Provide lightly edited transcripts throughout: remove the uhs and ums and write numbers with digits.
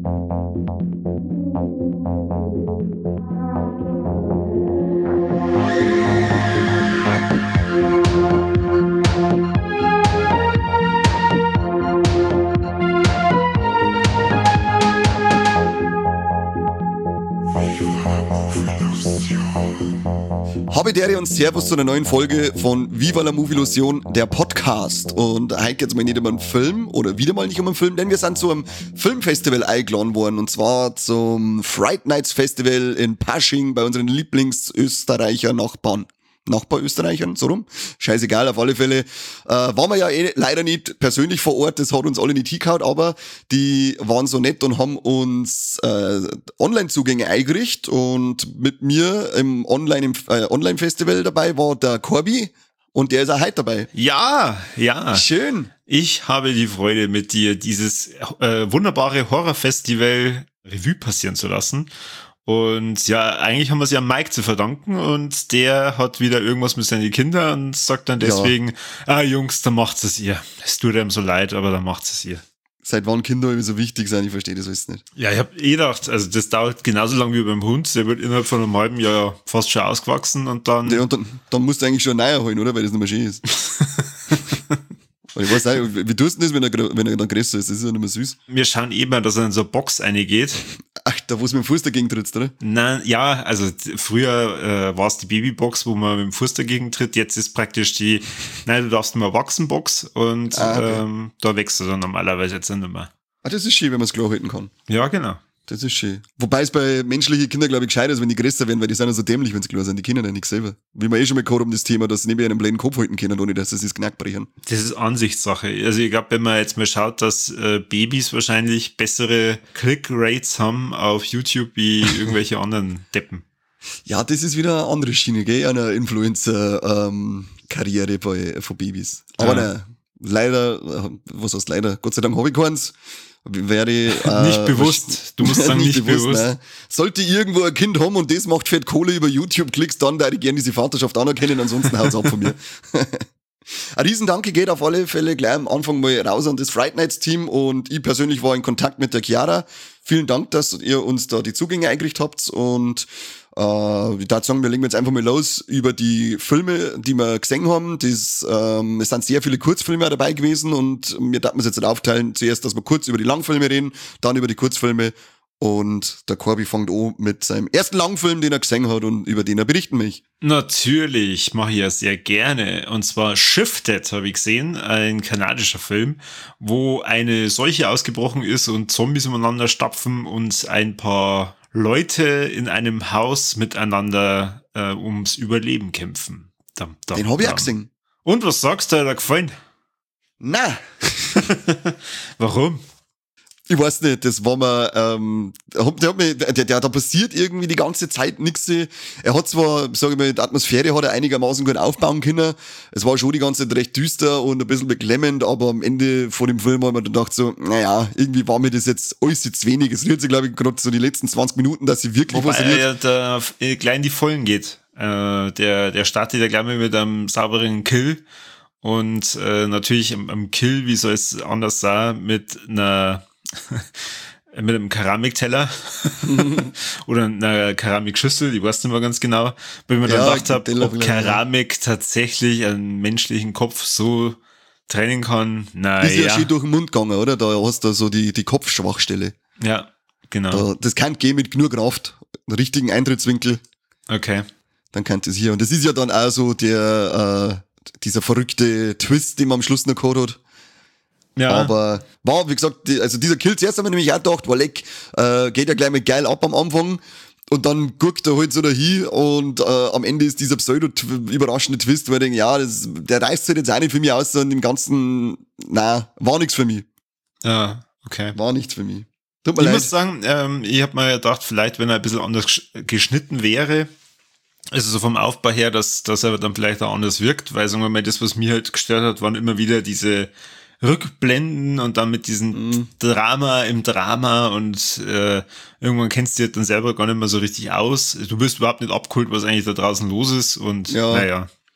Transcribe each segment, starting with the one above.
Habidere und Servus zu einer neuen Folge von Viva la Movielusion, der Podcast. Und heute geht es mal nicht um einen Film oder wieder mal nicht um einen Film, denn wir sind zu einem Filmfestival eingeladen worden. Und zwar zum Fright Nights Festival in Pasching bei unseren Lieblingsösterreicher Nachbarösterreichern, so rum. Scheißegal, auf alle Fälle. Waren wir ja leider nicht persönlich vor Ort, das hat uns alle nicht hingehauen, aber die waren so nett und haben uns Online-Zugänge eingerichtet und mit mir im Online-Festival dabei war der Corby und der ist auch heute dabei. Ja. Schön. Ich habe die Freude, mit dir dieses wunderbare Horrorfestival Revue passieren zu lassen. Und ja, eigentlich haben wir es ja Mike zu verdanken und der hat wieder irgendwas mit seinen Kindern und sagt dann deswegen, Jungs, dann macht's es ihr. Es tut einem so leid, aber dann macht's es ihr. Seit wann Kinder so wichtig sind, ich verstehe das alles nicht. Ja, ich habe gedacht, also das dauert genauso lange wie beim Hund, der wird innerhalb von einem halben Jahr fast schon ausgewachsen und dann... Ja, und dann musst du eigentlich schon einen neuer holen, oder? Weil das nicht mehr schön ist. Ich weiß nicht, wie tust du das, wenn er dann größer ist? Das ist ja nicht mehr süß. Wir schauen eben, dass er in so eine Box reingeht. Ach, da wo es mit dem Fuß dagegen trittst, oder? Nein, ja, also früher war es die Babybox, wo man mit dem Fuß dagegen tritt. Jetzt ist praktisch du darfst nur Erwachsenenbox und okay. Da wächst du dann normalerweise jetzt nicht mehr. Ah, das ist schön, wenn man es klar halten kann. Ja, genau. Das ist schön. Wobei es bei menschlichen Kindern, glaube ich, gescheit ist, wenn die größer werden, weil die sind ja so dämlich, wenn sie klar sind. Die kennen ja nichts selber. Wie wir schon mal gehört haben, das Thema, dass sie nicht mehr einen blöden Kopf halten können, ohne dass sie das Knack brechen. Das ist Ansichtssache. Also ich glaube, wenn man jetzt mal schaut, dass Babys wahrscheinlich bessere Click-Rates haben auf YouTube wie irgendwelche anderen Deppen. Ja, das ist wieder eine andere Schiene, gell? Eine Influencer-Karriere von Babys. Aber nein, leider, was heißt leider? Gott sei Dank habe ich keins. Wäre nicht bewusst. Du musst sagen, nicht bewusst. Nein. Sollte irgendwo ein Kind haben und das macht fett Kohle über YouTube-Klicks, dann da ich gerne diese Vaterschaft anerkennen, ansonsten haut's ab von mir. Ein Riesendanke geht auf alle Fälle gleich am Anfang mal raus an das Fright Nights Team und ich persönlich war in Kontakt mit der Chiara. Vielen Dank, dass ihr uns da die Zugänge eingerichtet habt und ich würde sagen, wir legen jetzt einfach mal los über die Filme, die wir gesehen haben. Es sind sehr viele Kurzfilme dabei gewesen und wir dachten es jetzt aufteilen. Zuerst, dass wir kurz über die Langfilme reden, dann über die Kurzfilme und der Corby fängt an mit seinem ersten Langfilm, den er gesehen hat und über den er berichten möchte. Natürlich, mache ich ja sehr gerne. Und zwar Shifted habe ich gesehen, ein kanadischer Film, wo eine Seuche ausgebrochen ist und Zombies umeinander stapfen und ein paar Leute in einem Haus miteinander ums Überleben kämpfen. Den habe ich auch gesehen. Und was sagst du, hat er gefallen? Na. Warum? Ich weiß nicht, das war mir, da passiert irgendwie die ganze Zeit nichts. Er hat zwar, sage ich mal, die Atmosphäre hat er einigermaßen gut aufbauen können. Es war schon die ganze Zeit recht düster und ein bisschen beklemmend, aber am Ende von dem Film hat man dann gedacht so, naja, irgendwie war mir das jetzt alles jetzt wenig. Es rührt sich, glaube ich, gerade so die letzten 20 Minuten, dass sie wirklich was rührt. Da gleich in die Vollen geht. Der startet ja gleich mal mit einem sauberen Kill und natürlich am Kill, wie soll es anders sein, mit einem Keramikteller oder einer Keramikschüssel, ich weiß nicht mehr ganz genau, weil ich mir dann gedacht habe, ob Keramik tatsächlich einen menschlichen Kopf so trennen kann. Ist ja schön durch den Mund gegangen, oder? Da hast du so die Kopfschwachstelle. Ja, genau. Das kann gehen mit genug Kraft, einen richtigen Eintrittswinkel. Okay. Dann kann das hier. Und das ist ja dann auch so dieser verrückte Twist, den man am Schluss noch gehabt hat. Ja. Aber war, wie gesagt, also dieser Kill zuerst haben wir nämlich auch gedacht, geht ja gleich mal geil ab am Anfang und dann guckt er halt so dahin und am Ende ist dieser pseudo-überraschende Twist, wo ich denke, ja, der reißt halt jetzt auch nicht für mich aus, sondern im Ganzen, war nichts für mich. Ja, okay. War nichts für mich. Tut mir leid. Ich muss sagen, ich habe mir gedacht, vielleicht, wenn er ein bisschen anders geschnitten wäre, also so vom Aufbau her, dass er dann vielleicht auch anders wirkt, weil sagen wir mal, das, was mir halt gestört hat, waren immer wieder diese Rückblenden und dann mit diesem Drama im Drama und irgendwann kennst du dich dann selber gar nicht mehr so richtig aus. Du bist überhaupt nicht abgeholt, was eigentlich da draußen los ist und naja.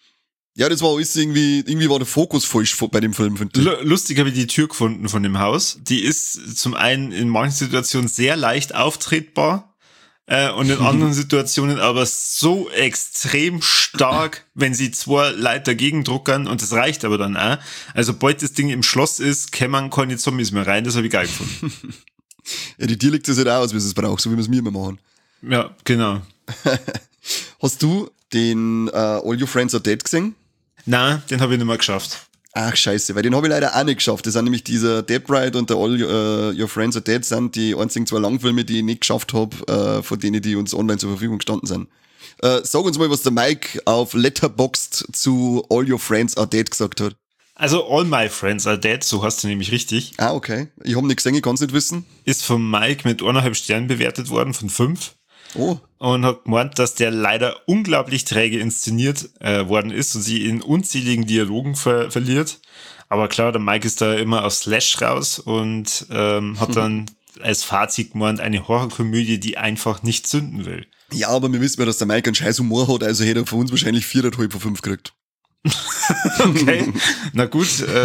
Ja, das war alles irgendwie war der Fokus falsch bei dem Film, finde ich. Lustig habe ich die Tür gefunden von dem Haus. Die ist zum einen in manchen Situationen sehr leicht auftretbar und in anderen Situationen aber so extrem stark, wenn sie 2 Leute dagegen druckern und das reicht aber dann auch. Also bald das Ding im Schloss ist, kämen keine Zombies mehr rein, das habe ich geil gefunden. Ja, die Tür legt es halt auch aus, wie es braucht, so wie wir es mir immer machen. Ja, genau. Hast du den All Your Friends Are Dead gesehen? Nein, den habe ich nicht mehr geschafft. Ach, scheiße, weil den habe ich leider auch nicht geschafft. Das sind nämlich dieser Dead Bride und der All Your Friends Are Dead sind die einzigen 2 Langfilme, die ich nicht geschafft habe, von denen, die uns online zur Verfügung gestanden sind. Sag uns mal, was der Mike auf Letterboxd zu All Your Friends Are Dead gesagt hat. Also All My Friends Are Dead, so hast du nämlich richtig. Ah, okay. Ich habe nicht gesehen, ich kann es nicht wissen. Ist von Mike mit 1,5 Sternen bewertet worden, von 5. Oh. Und hat gemeint, dass der leider unglaublich träge inszeniert worden ist und sie in unzähligen Dialogen verliert. Aber klar, der Mike ist da immer auf Slash raus und hat dann als Fazit gemeint, eine Horrorkomödie, die einfach nicht zünden will. Ja, aber wir wissen ja, dass der Mike einen scheiß Humor hat, also hätte er von uns wahrscheinlich 4,5 von 5 gekriegt. Okay, na gut,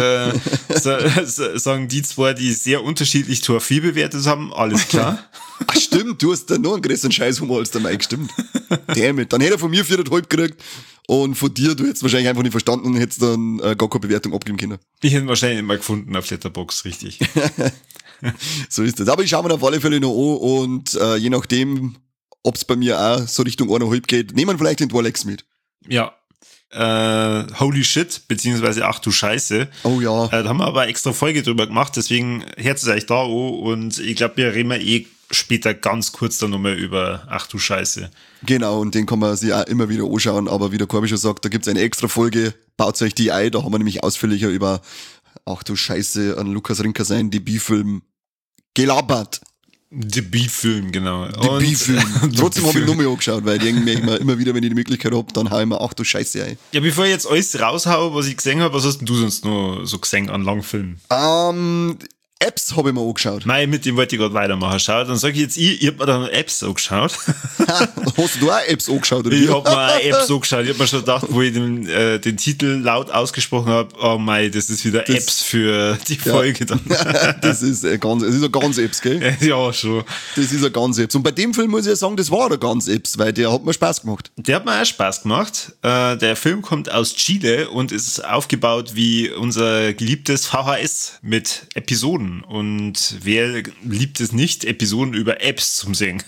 sagen die 2, die sehr unterschiedlich Tor 4 bewertet haben, alles klar. Ach stimmt, du hast da noch einen größeren Scheißhumor als der Mike, stimmt. Damn it. Dann hätte er von mir 4,5 gekriegt und von dir, du hättest wahrscheinlich einfach nicht verstanden und hättest dann gar keine Bewertung abgeben können. Ich hätte ihn wahrscheinlich nicht mal gefunden auf Letterboxd, richtig. So ist das. Aber ich schaue mir auf alle Fälle noch an und je nachdem, ob es bei mir auch so Richtung 1,5 geht, nehmen wir vielleicht den Dwalex mit. Ja. Holy Shit, beziehungsweise Ach du Scheiße. Oh ja. Da haben wir aber extra Folge drüber gemacht, deswegen hört es euch da an und ich glaube, wir reden später ganz kurz dann nochmal über Ach du Scheiße. Genau, und den kann man sich auch immer wieder anschauen, aber wie der Corby schon sagt, da gibt's eine extra Folge, baut euch die ein, da haben wir nämlich ausführlicher über Ach du Scheiße an Lukas Rinker sein Debütfilm gelabert. Debütfilm, genau. Debütfilm. Trotzdem habe ich nur mal angeschaut, weil ich denke mir immer wieder, wenn ich die Möglichkeit habe, dann hau ich mir Ach du Scheiße ein. Ja, bevor ich jetzt alles raushaue, was ich gesehen habe, was hast denn du sonst noch so gesehen an Langfilmen? Apps habe ich mir angeschaut. Nein, mit dem wollte ich gerade weitermachen. Schau, dann sage ich jetzt, ich hab mir dann Apps angeschaut. Hast du auch Apps angeschaut? Oder ich hab mir auch Apps angeschaut. Ich hab mir schon gedacht, wo ich den Titel laut ausgesprochen habe, oh mei, das ist wieder Apps für die Folge dann. Das ist eine ganz Apps, gell? Ja, schon. Das ist eine ganz Apps. Und bei dem Film muss ich ja sagen, das war eine ganz Apps, weil der hat mir Spaß gemacht. Der hat mir auch Spaß gemacht. Der Film kommt aus Chile und ist aufgebaut wie unser geliebtes VHS mit Episoden. Und wer liebt es nicht, Episoden über Apps zum Singen?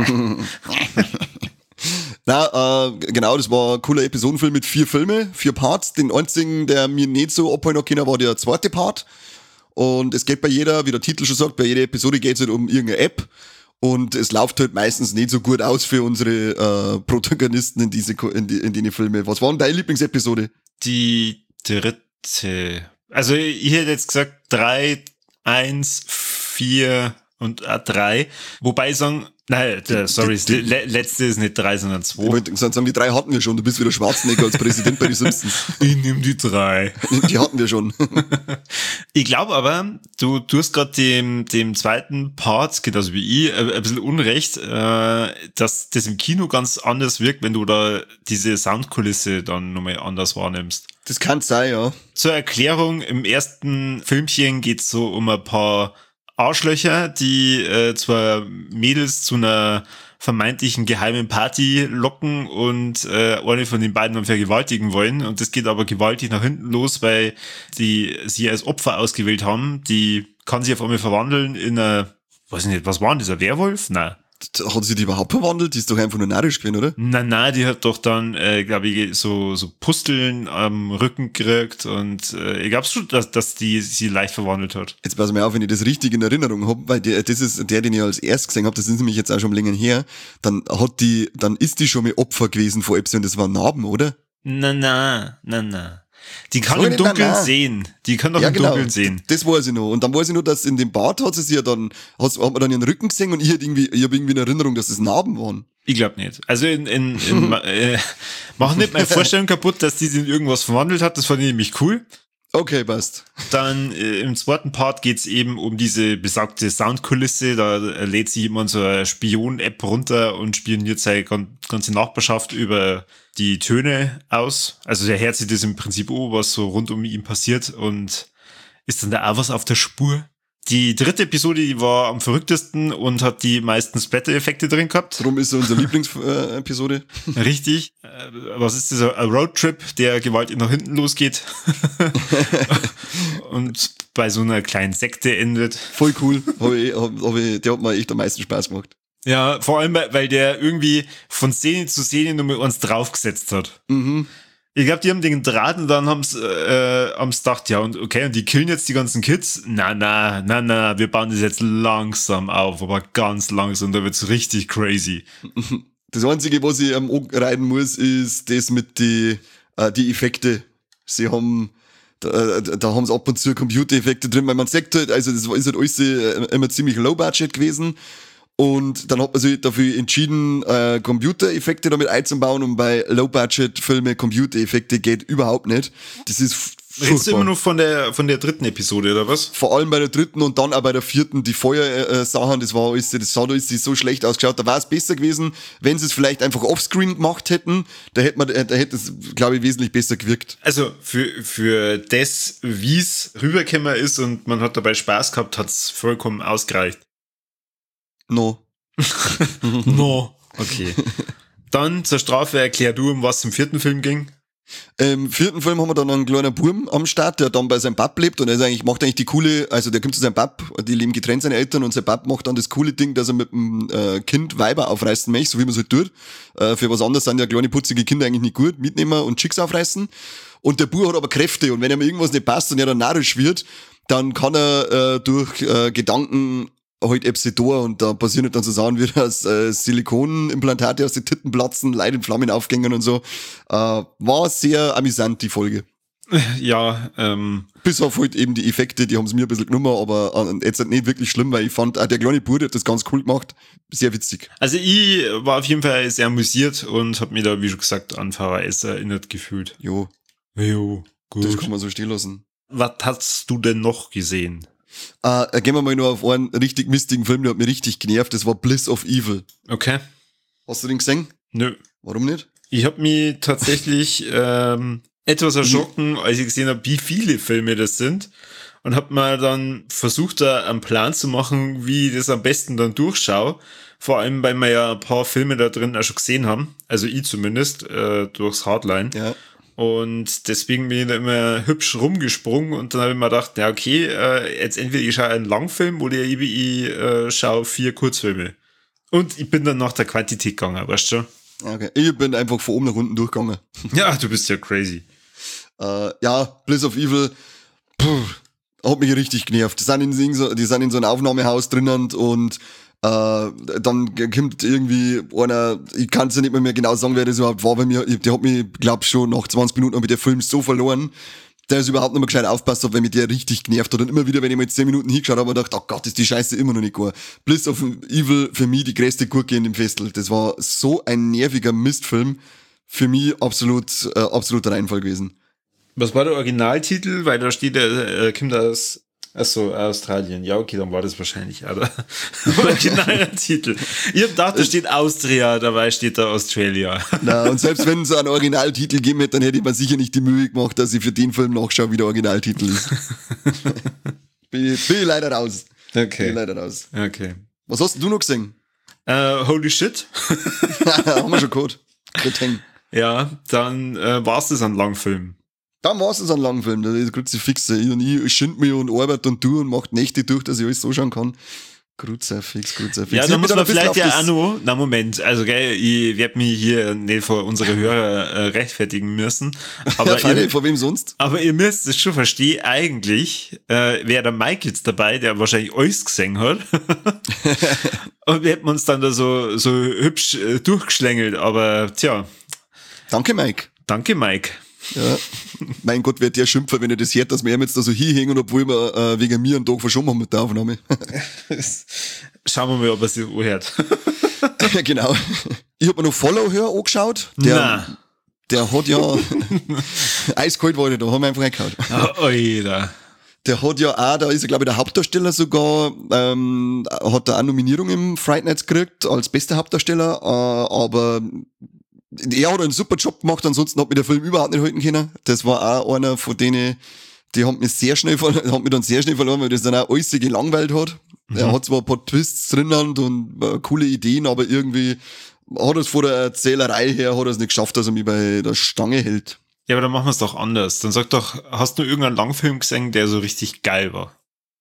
Genau, das war ein cooler Episodenfilm mit 4 Filme, 4 Parts. Den einzigen, der mir nicht so abholen kann, war der 2. Part. Und es geht bei jeder, wie der Titel schon sagt, bei jeder Episode geht es halt um irgendeine App. Und es läuft halt meistens nicht so gut aus für unsere Protagonisten in die Filme. Was war denn deine Lieblingsepisode? Die 3. Also ich hätte jetzt gesagt 3, 1, 4 und 3. Wobei ich sagen, nein, sorry, das letzte ist nicht 3, sondern 2. Ich wollte sagen, die 3 hatten wir schon. Du bist wieder Schwarzenegger als Präsident bei den Simpsons. Ich nehme die 3. Die hatten wir schon. Ich glaube aber, du hast gerade dem 2. Part, genauso wie ich, ein bisschen Unrecht, dass das im Kino ganz anders wirkt, wenn du da diese Soundkulisse dann nochmal anders wahrnimmst. Das kann sein, ja. Zur Erklärung, im ersten Filmchen geht's so um ein paar Arschlöcher, die zwar Mädels zu einer vermeintlichen geheimen Party locken und eine von den beiden dann vergewaltigen wollen. Und das geht aber gewaltig nach hinten los, weil die sie als Opfer ausgewählt haben. Die kann sich auf einmal verwandeln in weiß ich nicht, was war denn das, ein Werwolf? Nein. Hat sie die überhaupt verwandelt? Die ist doch einfach nur narrisch gewesen, oder? Nein, die hat doch dann, glaube ich, so Pusteln am Rücken gekriegt und ich glaube schon, dass die sie leicht verwandelt hat. Jetzt pass mal auf, wenn ich das richtig in Erinnerung habe, weil das ist der, den ich als erst gesehen habe, das ist nämlich jetzt auch schon länger her, dann ist die schon mal Opfer gewesen von Epsi und das war Narben, oder? Nein. Die kann im Dunkeln sehen. Die kann doch im Dunkeln sehen. Das weiß ich noch. Und dann weiß ich noch, dass in dem Bad hat sie ja dann, hat man dann ihren Rücken gesehen und ich habe irgendwie in Erinnerung, dass das Narben waren. Ich glaube nicht. Also mach nicht meine Vorstellung kaputt, dass die sich in irgendwas verwandelt hat. Das fand ich nämlich cool. Okay, passt. Dann im zweiten Part geht's eben um diese besagte Soundkulisse. Da lädt sich jemand so eine Spion-App runter und spioniert seine ganze Nachbarschaft über die Töne aus. Also der hört sich das im Prinzip an, was so rund um ihn passiert und ist dann da auch was auf der Spur. Die dritte Episode, die war am verrücktesten und hat die meisten Splatter-Effekte drin gehabt. Darum ist so unsere Lieblingsepisode. Richtig. Was ist das? Ein Roadtrip, der gewaltig nach hinten losgeht und bei so einer kleinen Sekte endet. Voll cool. Der hat mir echt am meisten Spaß gemacht. Ja, vor allem, weil der irgendwie von Szene zu Szene nur mit uns draufgesetzt hat. Mhm. Ich glaube, die haben den Draht und dann haben's gedacht, ja, und okay, und die killen jetzt die ganzen Kids. Na, wir bauen das jetzt langsam auf, aber ganz langsam, da wird's richtig crazy. Das Einzige, was ich reiten muss, ist das mit die Effekte. Sie haben, da haben sie ab und zu Computereffekte drin, weil man sagt halt, also das ist halt alles immer ziemlich low budget gewesen. Und dann hat man sich dafür entschieden, Computereffekte damit einzubauen, und bei Low-Budget-Filme Computereffekte geht überhaupt nicht. Das ist furchtbar. Redest du immer noch von der dritten Episode, oder was? Vor allem bei der dritten und dann auch bei der vierten, die Feuersachen, das hat alles so schlecht ausgeschaut. Da war es besser gewesen, wenn sie es vielleicht einfach offscreen gemacht hätten. Da hätte es, glaube ich, wesentlich besser gewirkt. Also für das, wie es rübergekommen ist und man hat dabei Spaß gehabt, hat's vollkommen ausgereicht. No. No. Okay. Dann zur Strafe erklär du, um was im vierten Film ging. Im vierten Film haben wir dann einen kleinen Burm am Start, der dann bei seinem Pap lebt, und macht eigentlich die coole, also der kommt zu seinem Pap, die leben getrennt, seine Eltern, und sein Pap macht dann das coole Ding, dass er mit dem Kind Weiber aufreißen möchte, so wie man es halt tut. Für was anderes sind ja kleine putzige Kinder eigentlich nicht gut, mitnehmen und Chicks aufreißen. Und der Bub hat aber Kräfte, und wenn ihm irgendwas nicht passt und er dann narrisch wird, dann kann er durch Gedanken halt Epsidor, und da passieren dann so Sachen wie dass Silikonimplantate aus den Titten platzen, Leute in Flammen aufgängen und so. War sehr amüsant, die Folge. Ja, Bis auf halt eben die Effekte, die haben es mir ein bisschen genommen, aber jetzt halt nicht wirklich schlimm, weil ich fand, auch der kleine Bruder hat das ganz cool gemacht. Sehr witzig. Also ich war auf jeden Fall sehr amüsiert und habe mich da, wie schon gesagt, an VHS erinnert gefühlt. Jo, Gut. das kann man so stehen lassen. Was hast du denn noch gesehen? Gehen wir mal nur auf einen richtig mistigen Film, der hat mich richtig genervt, das war Bliss of Evil. Okay. Hast du den gesehen? Nö. Warum nicht? Ich habe mich tatsächlich etwas erschrocken, als ich gesehen habe, wie viele Filme das sind, und habe mal dann versucht, da einen Plan zu machen, wie ich das am besten dann durchschaue. Vor allem, weil wir ja ein paar Filme da drin auch schon gesehen haben, also ich zumindest, durchs Hardline. Ja. Und deswegen bin ich da immer hübsch rumgesprungen, und dann habe ich mir gedacht, ja okay, jetzt entweder ich schaue einen Langfilm oder ich schaue 4 Kurzfilme. Und ich bin dann nach der Quantität gegangen, weißt du schon? Okay. Ich bin einfach von oben nach unten durchgegangen. Ja, du bist ja crazy. Ja, Bliss of Evil, hat mich richtig genervt. Die sind in so einem Aufnahmehaus drinnen, und dann kommt irgendwie einer, ich kann es ja nicht mehr genau sagen, wer das überhaupt war bei mir, der hat mich, glaub schon, nach 20 Minuten mit der Film so verloren, der ist überhaupt nicht mehr gescheit aufpasst hat, weil mich der richtig genervt hat. Und immer wieder, wenn ich mal 10 Minuten hingeschaut habe, habe ich gedacht, oh Gott, ist die Scheiße immer noch nicht gut. Bliss of Evil, für mich die größte Gurke in dem Festel. Das war so ein nerviger Mistfilm. Für mich absoluter Reinfall gewesen. Was war der Originaltitel? Weil da steht, kommt aus Australien. Ja, okay, dann war das wahrscheinlich auch der Originaltitel. Ich hab gedacht, da steht Austria, dabei steht da Australia. Na, und selbst wenn es einen Originaltitel gegeben hätte, dann hätte ich mir sicher nicht die Mühe gemacht, dass ich für den Film nachschaue, wie der Originaltitel ist. bin ich leider raus. Okay. Okay. Was hast du noch gesehen? Holy shit. Haben wir schon gehört. Ja, dann war's das an Langfilm. Dann war es ein Langfilm, das ist Kruzifix. Ich schind mich und arbeite und tue und macht Nächte durch, dass ich alles so schauen kann. Kruzifix. Ja, da muss man vielleicht ja auch noch, na Moment, also gell, ich werde mich hier nicht vor unsere Hörer rechtfertigen müssen. Aber ja, vor wem sonst? Aber ihr müsst es schon verstehen, eigentlich wäre der Mike jetzt dabei, der wahrscheinlich alles gesehen hat. Und wir hätten uns dann da so hübsch durchgeschlängelt, aber tja. Danke, Mike. Ja, mein Gott, wird der schimpfen, wenn er das hört, dass wir ihm jetzt da so hinhängen, obwohl wir wegen mir einen Tag verschoben haben mit der Aufnahme. Schauen wir mal, ob er sich anhört. Ja, genau. Ich habe mir noch Follow Her angeschaut. Der hat ja, Eiskalt war der, da haben wir einfach reingehauen. Alter. Der hat ja auch, da ist er glaube ich der Hauptdarsteller sogar, hat er auch Nominierung im Fright Nights gekriegt als bester Hauptdarsteller, aber er hat einen super Job gemacht, ansonsten hat mich der Film überhaupt nicht halten können. Das war auch einer von denen, die hat mich dann sehr schnell verloren, weil das dann auch alles gelangweilt hat. Er hat zwar ein paar Twists drinnen und coole Ideen, aber irgendwie hat er es von der Erzählerei her, hat er es nicht geschafft, dass er mich bei der Stange hält. Ja, aber dann machen wir es doch anders. Dann sag doch, hast du irgendeinen Langfilm gesehen, der so richtig geil war?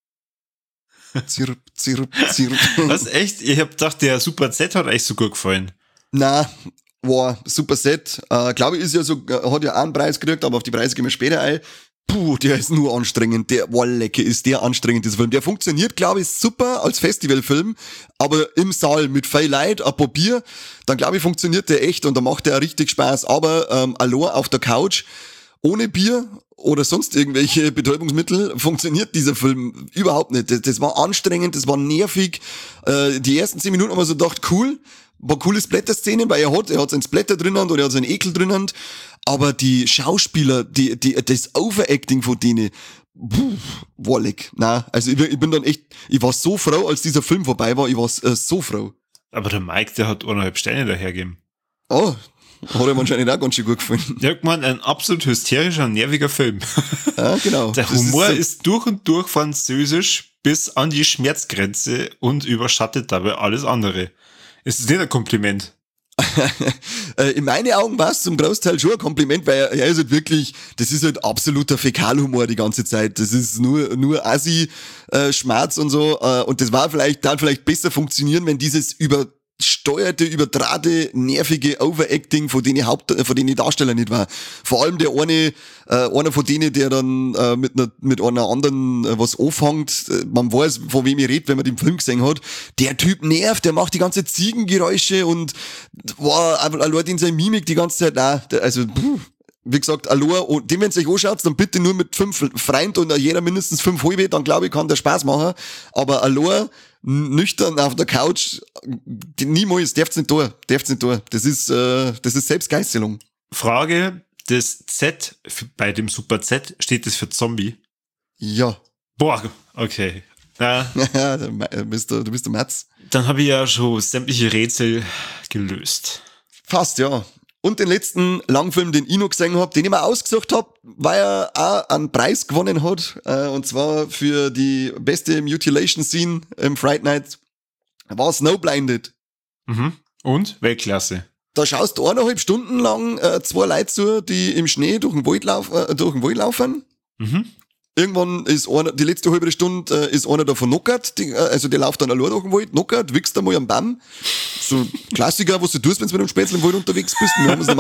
Zirp. Was, echt? Ich hab gedacht, der Super Z hat euch so gut gefallen. Na, war super Set. Glaube ich, ist ja so, hat ja auch einen Preis gekriegt, aber auf die Preise gehen wir später ein. Puh, der ist nur anstrengend. Lecker, ist der anstrengend, dieser Film. Der funktioniert, glaube ich, super als Festivalfilm, aber im Saal mit viel Leid, ein paar Bier, dann glaube ich, funktioniert der echt und da macht der richtig Spaß. Aber allein auf der Couch, ohne Bier oder sonst irgendwelche Betäubungsmittel, funktioniert dieser Film überhaupt nicht. Das war anstrengend, das war nervig. Die ersten 10 Minuten haben wir so gedacht, cool, war coole Splatter-Szenen, weil er hat seinen Splatter drinnen oder er hat seinen Ekel drinnen. Aber die Schauspieler, das Overacting von denen, wallig. Nein, also ich bin dann echt, ich war so froh, als dieser Film vorbei war, ich war so froh. Aber der Mike, der hat 1,5 Sterne dahergegeben. Oh, hat ihm anscheinend auch ganz schön gut gefallen. Der hat gemeint, ein absolut hysterischer, nerviger Film. Ja, genau. Der Humor ist durch und durch französisch bis an die Schmerzgrenze und überschattet dabei alles andere. Ist das nicht ein Kompliment? In meinen Augen war es zum Großteil schon ein Kompliment, weil er ist halt wirklich, das ist halt absoluter Fäkalhumor die ganze Zeit. Das ist nur Assi-Schmerz und so. Und das darf vielleicht besser funktionieren, wenn dieses übersteuerte, überdrahte, nervige Overacting von denen Darsteller nicht war. Vor allem der einer von denen, der dann mit einer anderen was anfängt, man weiß, von wem ich rede, wenn man den Film gesehen hat, der Typ nervt, der macht die ganze Ziegengeräusche und allein in seiner Mimik die ganze Zeit, wie gesagt, allein, den, wenn ihr euch anschaut, dann bitte nur mit 5 Freunden und jeder mindestens 5 halbe, dann glaube ich, kann der Spaß machen, aber allein nüchtern auf der Couch, niemals, darf's nicht tun. Das ist Selbstgeißelung. Frage, das Z bei dem Super Z, steht das für Zombie? Ja. Boah, okay. Ja, du bist der Matz. Dann habe ich ja schon sämtliche Rätsel gelöst. Fast, ja. Und den letzten Langfilm, den ich noch gesehen habe, den ich mir ausgesucht habe, weil er auch einen Preis gewonnen hat. Und zwar für die beste Mutilation Scene im Fright Night. War Snowblinded. Mhm. Und? Weltklasse. Da schaust du 1,5 Stunden lang 2 Leute zu, die im Schnee durch den Wald laufen. Mhm. Irgendwann ist die letzte halbe Stunde ist einer davon knockert, also der läuft dann allein durch den Wald, knockert, wichst einmal am Baum. So Klassiker, was du tust, wenn du mit einem Spätzle im Wald unterwegs bist. Wir haben es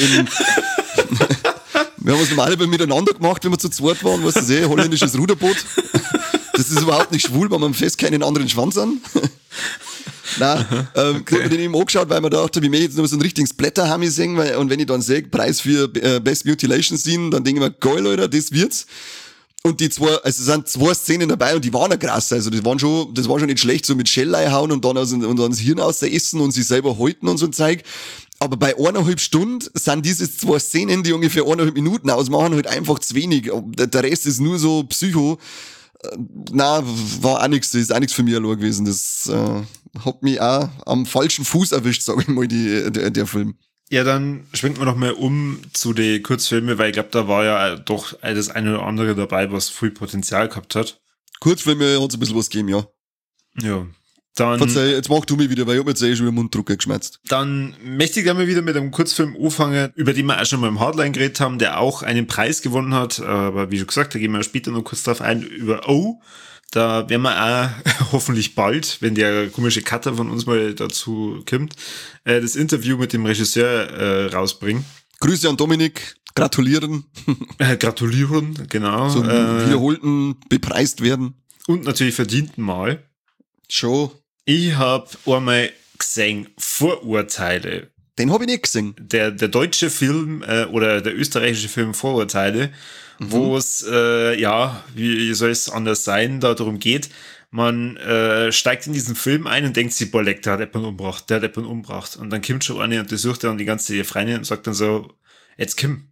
normalerweise miteinander gemacht, wenn wir zu zweit waren, was ist holländisches Ruderboot. Das ist überhaupt nicht schwul, weil man fest keinen anderen Schwanz an. Nein, ich hab mir den eben angeschaut, weil man dachte, wie möchte ich jetzt noch so einen richtigen Splatter-Hammy singen, und wenn ich dann sehe, Preis für Best Mutilation Scene, dann denke ich mir, geil, Leute, das wird's. Und es sind 2 Szenen dabei und die waren ja krass, also das war schon nicht schlecht, so mit Shell hauen und dann das Hirn aus der essen und sich selber halten und so ein Zeug. Aber bei 1,5 Stunden sind diese 2 Szenen, die ungefähr 1,5 Minuten ausmachen, halt einfach zu wenig. Der Rest ist nur so Psycho. War auch nichts, ist auch nichts für mich allein gewesen. Das hat mich auch am falschen Fuß erwischt, sage ich mal, der Film. Ja, dann schwenken wir noch mal um zu den Kurzfilmen, weil ich glaube, da war ja doch das eine oder andere dabei, was viel Potenzial gehabt hat. Kurzfilme hat es ein bisschen was gegeben, ja. Ja. Dann, verzeih, jetzt mach du mich wieder, weil ich hab jetzt schon wieder Munddrucker geschmerzt. Dann möchte ich gerne mal wieder mit einem Kurzfilm anfangen, über den wir auch schon mal im Hardline geredet haben, der auch einen Preis gewonnen hat. Aber wie schon gesagt, da gehen wir später noch kurz drauf ein, über O. Da werden wir auch hoffentlich bald, wenn der komische Cutter von uns mal dazu kommt, das Interview mit dem Regisseur rausbringen. Grüße an Dominik, gratulieren. Gratulieren, genau. Zum wiederholten bepreist werden. Und natürlich verdienten Mal. Schon. Ich habe einmal gesehen, Vorurteile. Den habe ich nicht gesehen. Der deutsche Film oder der österreichische Film Vorurteile, wo es, wie soll es anders sein, da darum geht, man steigt in diesen Film ein und denkt sich, boah, leck, der hat jemanden umgebracht. Und dann kommt schon eine und die sucht dann die ganze Freundin und sagt dann so, jetzt Kim,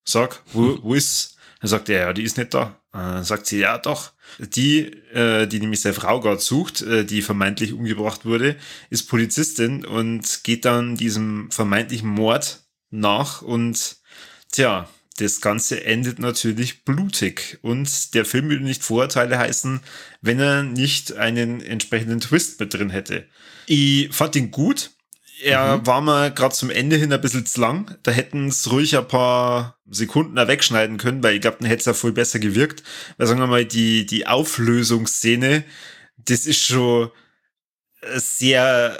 Sag, wo ist? Dann sagt er, ja, die ist nicht da. Dann sagt sie, ja, doch. Die nämlich seine Frau gerade sucht, die vermeintlich umgebracht wurde, ist Polizistin und geht dann diesem vermeintlichen Mord nach und tja, das Ganze endet natürlich blutig. Und der Film würde nicht Vorurteile heißen, wenn er nicht einen entsprechenden Twist mit drin hätte. Ich fand ihn gut. Er war mir gerade zum Ende hin ein bisschen zu lang. Da hätten es ruhig ein paar Sekunden auch wegschneiden können, weil ich glaube, dann hätte es ja voll besser gewirkt. Weil sagen wir mal, die Auflösungsszene, das ist schon ein sehr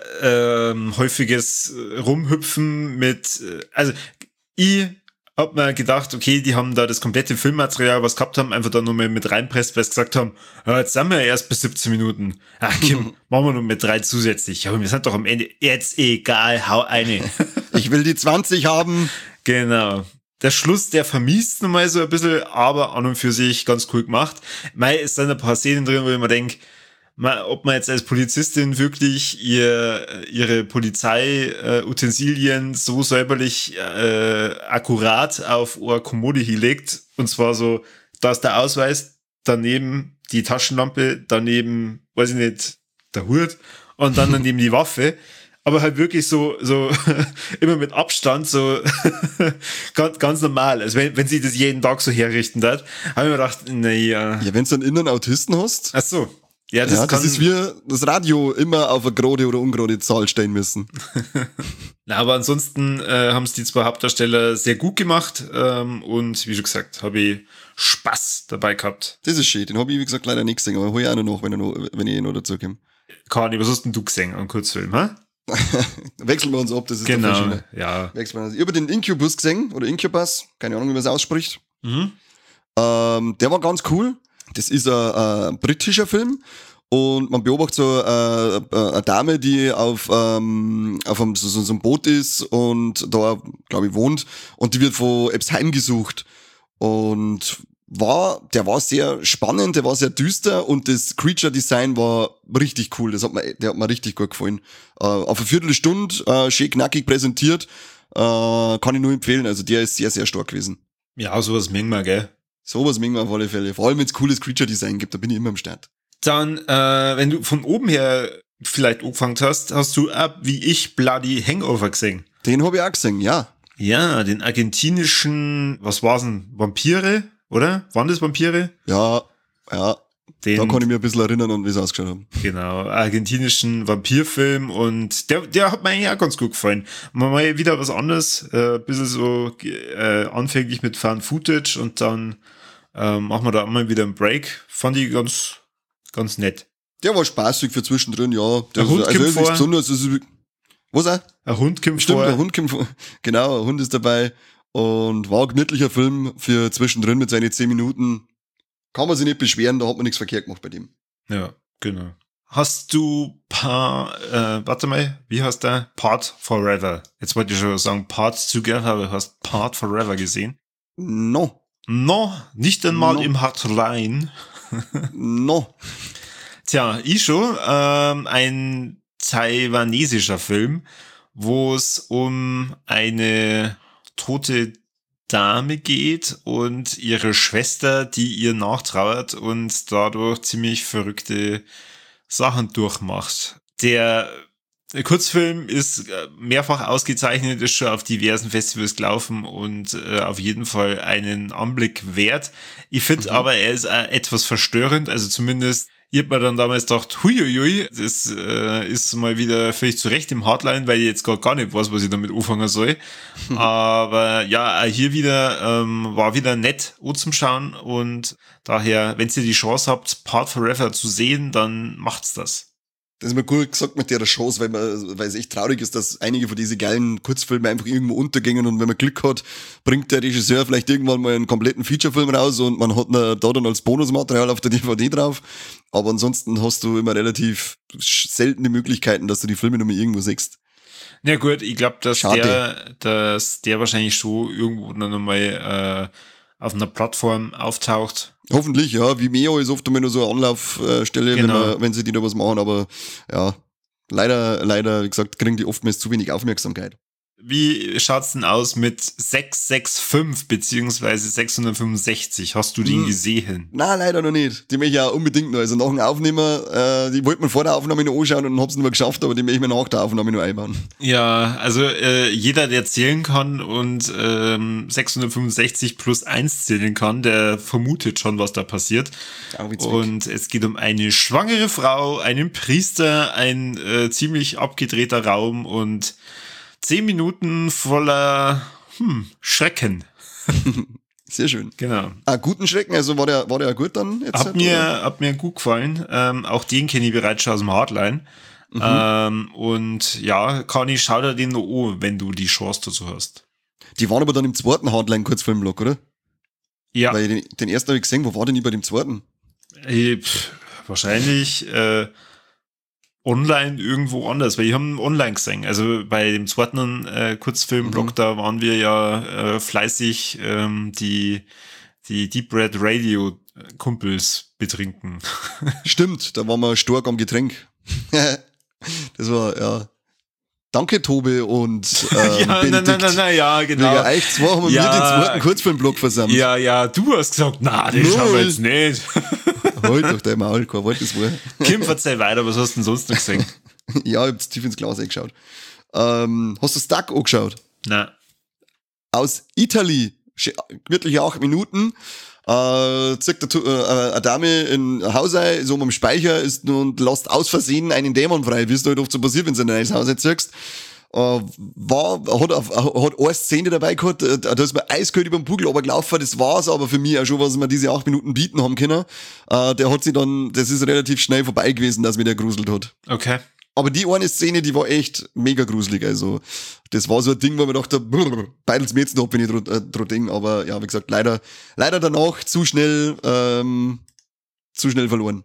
häufiges Rumhüpfen mit, also ich hab mir gedacht, okay, die haben da das komplette Filmmaterial, was gehabt haben, einfach da nochmal mit reinpresst, weil sie gesagt haben, ja, jetzt sind wir ja erst bei 17 Minuten. Ach Kim, machen wir noch mit 3 zusätzlich. Ja, aber wir sind doch am Ende, jetzt egal, hau eine. Ich will die 20 haben. Genau. Der Schluss, der vermisst nochmal so ein bisschen, aber an und für sich ganz cool gemacht. Es sind ein paar Szenen drin, wo ich mir denke, ob man jetzt als Polizistin wirklich ihre Polizei-Utensilien so säuberlich akkurat auf eine Kommode hinlegt. Und zwar so, da ist der Ausweis, daneben die Taschenlampe, daneben, weiß ich nicht, der Hut und dann daneben die Waffe. Aber halt wirklich so immer mit Abstand, so ganz normal. Also wenn sie das jeden Tag so herrichten hat, habe ich mir gedacht, naja. Ja, wenn du einen inneren Autisten hast. Ach so. Ja, das ist wie das Radio immer auf eine gerade oder ungerade Zahl stehen müssen. Na, aber ansonsten haben es die zwei Hauptdarsteller sehr gut gemacht und wie schon gesagt, habe ich Spaß dabei gehabt. Das ist schön, den habe ich wie gesagt leider nicht gesehen, aber hol ich auch noch nach, wenn ich noch dazu komme. Kani, was hast denn du gesehen an Kurzfilm, hä? Wechseln wir uns ab, das ist genau, der Verschiedene. Ja. Wechseln wir uns. Ich habe den Incubus gesehen, oder Incubus, keine Ahnung, wie man es ausspricht. Mhm. Der war ganz cool. Das ist ein britischer Film und man beobachtet so eine Dame, die auf einem Boot ist und da, glaube ich, wohnt und die wird von Epps heimgesucht und der war sehr spannend, der war sehr düster und das Creature Design war richtig cool, der hat mir richtig gut gefallen. Auf eine Viertelstunde, schön knackig präsentiert, kann ich nur empfehlen, also der ist sehr, sehr stark gewesen. Ja, sowas mengen wir, gell? Sowas mengen wir auf alle Fälle. Vor allem, wenn es cooles Creature-Design gibt, da bin ich immer am Start. Dann, wenn du von oben her vielleicht angefangen hast du wie ich Bloody Hangover gesehen. Den habe ich auch gesehen, ja. Ja, den argentinischen, was war's denn, Vampire, oder? Waren das Vampire? Ja. Da kann ich mir ein bisschen erinnern, an wie es ausgeschaut hat. Genau, argentinischen Vampirfilm und der hat mir eigentlich auch ganz gut gefallen. Mal wieder was anderes, ein bisschen so anfänglich mit Found Footage und dann machen wir da mal wieder einen Break. Fand ich ganz nett. Der war spaßig für zwischendrin, ja. Der Hund kommt vor. Besonders, was auch? Ein Hund kommt Stimmt, vor. ein Hund kommt vor. Genau, ein Hund ist dabei. Und war ein gemütlicher Film für zwischendrin mit seinen 10 Minuten. Kann man sich nicht beschweren, da hat man nichts verkehrt gemacht bei dem. Ja, genau. Hast du warte mal, wie heißt der? Part Forever. Jetzt wollte ich schon sagen Parts Together, aber du hast Part Forever gesehen? No, nicht einmal im Hotline. No. Tja, ich schon. Ein taiwanesischer Film, wo es um eine tote Dame geht und ihre Schwester, die ihr nachtrauert und dadurch ziemlich verrückte Sachen durchmacht. Der Kurzfilm ist mehrfach ausgezeichnet, ist schon auf diversen Festivals gelaufen und auf jeden Fall einen Anblick wert. Ich finde aber, er ist auch etwas verstörend, also zumindest ich hab mir dann damals gedacht, huiuiui, das ist mal wieder völlig zurecht im Hardline, weil ich jetzt gar nicht weiß, was ich damit anfangen soll. Aber ja, hier wieder war wieder nett zum Schauen und daher, wenn ihr die Chance habt, Part Forever zu sehen, dann macht's das. Das ist mir gut gesagt mit der Chance, weil es echt traurig ist, dass einige von diesen geilen Kurzfilmen einfach irgendwo untergehen und wenn man Glück hat, bringt der Regisseur vielleicht irgendwann mal einen kompletten Featurefilm raus und man hat da dann als Bonusmaterial auf der DVD drauf. Aber ansonsten hast du immer relativ seltene Möglichkeiten, dass du die Filme nochmal irgendwo siehst. Na gut, ich glaube, dass der wahrscheinlich schon irgendwo dann nochmal auf einer Plattform auftaucht. Hoffentlich, ja. Vimeo ist oft einmal nur so eine Anlaufstelle, Genau. wenn sie die da was machen, aber ja, leider, wie gesagt, kriegen die oftmals zu wenig Aufmerksamkeit. Wie schaut's denn aus mit 665 beziehungsweise 665? Hast du den gesehen? Nein, leider noch nicht. Die möchte ich auch unbedingt noch. Also nach dem Aufnehmer, die wollte man vor der Aufnahme noch anschauen und hab's nicht mehr geschafft, aber die möchte ich mir nach der Aufnahme noch einbauen. Ja, also jeder, der zählen kann und 665 plus 1 zählen kann, der vermutet schon, was da passiert. Und es geht um eine schwangere Frau, einen Priester, ein ziemlich abgedrehter Raum und 10 Minuten voller Schrecken. Sehr schön. Genau. Guten Schrecken, also war der gut dann? Jetzt hat mir gut gefallen. Auch den kenne ich bereits schon aus dem Hardline. Und ja, Kani, schau dir den noch an, wenn du die Chance dazu hast. Die waren aber dann im zweiten Hardline-Kurzfilmblock, oder? Ja. Weil den ersten habe ich gesehen, wo war denn die bei dem zweiten? Wahrscheinlich online irgendwo anders, weil ich habe online gesehen. Also bei dem zweiten Kurzfilmblock, da waren wir ja fleißig die Deep Red Radio Kumpels betrinken. Stimmt, da waren wir stark am Getränk. Das war, ja. Danke, Tobi und ja, nein, ja, genau. Wegen euch zwei haben wir den zweiten Kurzfilmblock versammelt. Ja, du hast gesagt, na, das schauen wir jetzt nicht. Halt doch dein Maul, kein Wort, das war. Kim, verzeih weiter, was hast du denn sonst noch gesehen? Ja, ich hab tief ins Glas eingeschaut. Hast du Stuck angeschaut? Nein. Aus Italy, gemütliche 8 Minuten, zieht eine Dame in ein Haus ein, so am Speicher ist und lässt aus Versehen einen Dämon frei, wie es da halt oft so passiert, wenn du in ein neues Haus einziehst. Hat eine Szene dabei gehabt, da ist mir eiskalt über den Bugel runtergelaufen, das war's aber für mich auch schon, was wir diese 8 Minuten bieten haben können. Der hat sich dann, das ist relativ schnell vorbei gewesen, dass mich der gruselt hat. Okay. Aber die eine Szene, die war echt mega gruselig, also das war so ein Ding, wo man dachte, beidelt's mir jetzt noch, wenn ich dran denke, aber ja, wie gesagt, leider danach zu schnell verloren.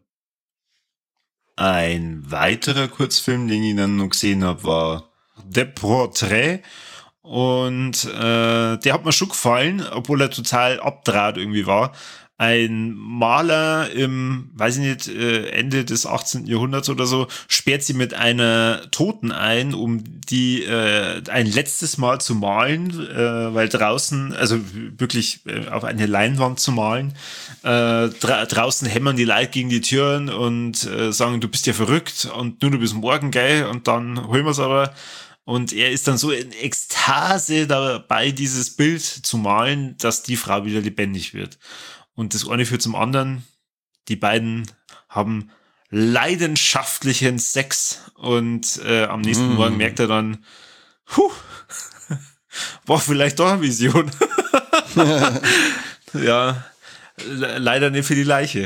Ein weiterer Kurzfilm, den ich dann noch gesehen habe, war The Portrait. Und der hat mir schon gefallen, obwohl er total abdraht irgendwie war. Ein Maler im, weiß ich nicht, Ende des 18. Jahrhunderts oder so, sperrt sie mit einer Toten ein, um die ein letztes Mal zu malen, weil draußen, also wirklich auf eine Leinwand zu malen, draußen hämmern die Leute gegen die Türen und sagen, du bist ja verrückt und nur du bis morgen, gell, und dann holen wir's aber. Und er ist dann so in Ekstase dabei, dieses Bild zu malen, dass die Frau wieder lebendig wird. Und das eine führt zum anderen. Die beiden haben leidenschaftlichen Sex und am nächsten Morgen merkt er dann, war vielleicht doch eine Vision. Ja, leider nicht für die Leiche.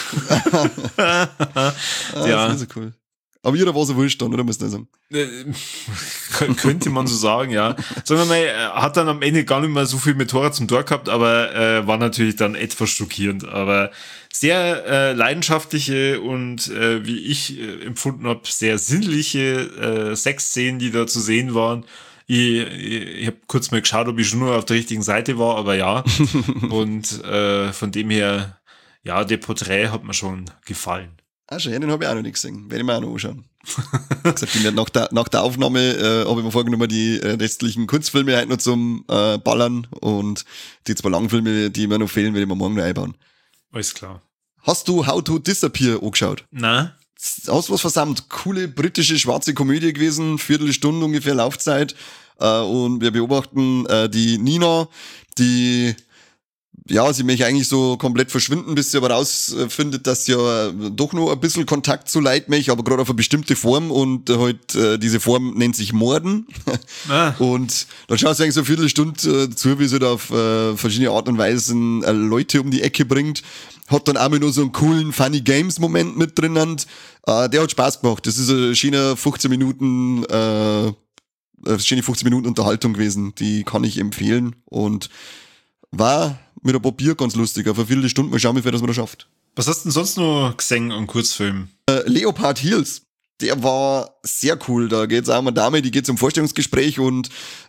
Ja. Das ist so cool. Aber jeder war so wurscht dann, oder müsst ihr sagen? Könnte man so sagen, ja. Sagen wir mal, er hat dann am Ende gar nicht mehr so viel mit Tora zum Tor gehabt, aber war natürlich dann etwas schockierend. Aber sehr leidenschaftliche und, wie ich empfunden habe, sehr sinnliche Sexszenen, die da zu sehen waren. Ich habe kurz mal geschaut, ob ich schon nur auf der richtigen Seite war, aber ja. Und von dem her, ja, der Porträt hat mir schon gefallen. Schön, den habe ich auch noch nicht gesehen. Werde ich mir auch noch anschauen. Gesagt, nach der Aufnahme habe ich mir vorgenommen, die restlichen Kurzfilme halt noch zum Ballern und die 2 Langfilme, die mir noch fehlen, werde ich mir morgen noch einbauen. Alles klar. Hast du How to Disappear angeschaut? Nein. Hast du was versammelt? Coole britische schwarze Komödie gewesen, Viertelstunde ungefähr Laufzeit. Und wir beobachten die Nina, die ja, sie möchte eigentlich so komplett verschwinden, bis sie aber rausfindet, dass sie ja doch noch ein bisschen Kontakt zu Leuten möchte, aber gerade auf eine bestimmte Form und halt diese Form nennt sich Morden. Und dann schaust du eigentlich so eine Viertelstunde zu, wie sie da auf verschiedene Art und Weisen Leute um die Ecke bringt. Hat dann auch mal nur so einen coolen Funny Games Moment mit drinnen. Der hat Spaß gemacht. Das ist eine schöne 15 Minuten Unterhaltung gewesen. Die kann ich empfehlen und war mit ein paar Bier ganz lustig. Auf eine Viertelstunde mal schauen, wie viel das man da schafft. Was hast du denn sonst noch gesehen an Kurzfilmen? Leopard Hills. der war sehr cool. Da geht's auch um eine Dame, die geht zum Vorstellungsgespräch und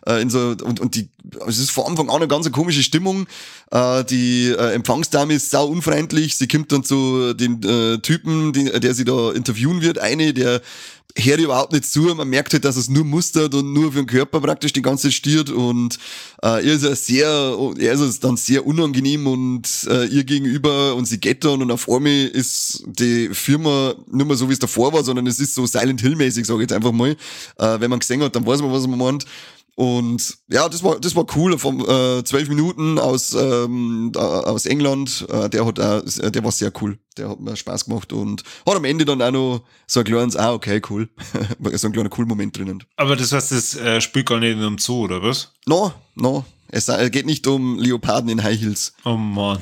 es ist von Anfang an eine ganz komische Stimmung. Die Empfangsdame ist sau unfreundlich. Sie kommt dann zu den Typen, der sie da interviewen wird. Der hört überhaupt nicht zu. Man merkt halt, dass es nur mustert und nur für den Körper praktisch die ganze Zeit stiert. Und er ist dann sehr unangenehm und ihr gegenüber und sie geht dann und auf einmal ist die Firma nicht mehr so, wie es davor war, sondern es ist so Silent Hill-mäßig, sage ich jetzt einfach mal. Wenn man gesehen hat, dann weiß man, was man meint. Und ja, das war cool. Von 12 Minuten aus England. Der war sehr cool. Der hat mir Spaß gemacht und hat am Ende dann auch noch so ein kleines, okay, cool. So ein kleiner cool Moment drinnen. Aber das heißt, das spielt gar nicht in einem Zoo, oder was? No. Es geht nicht um Leoparden in High Heels. Oh Mann.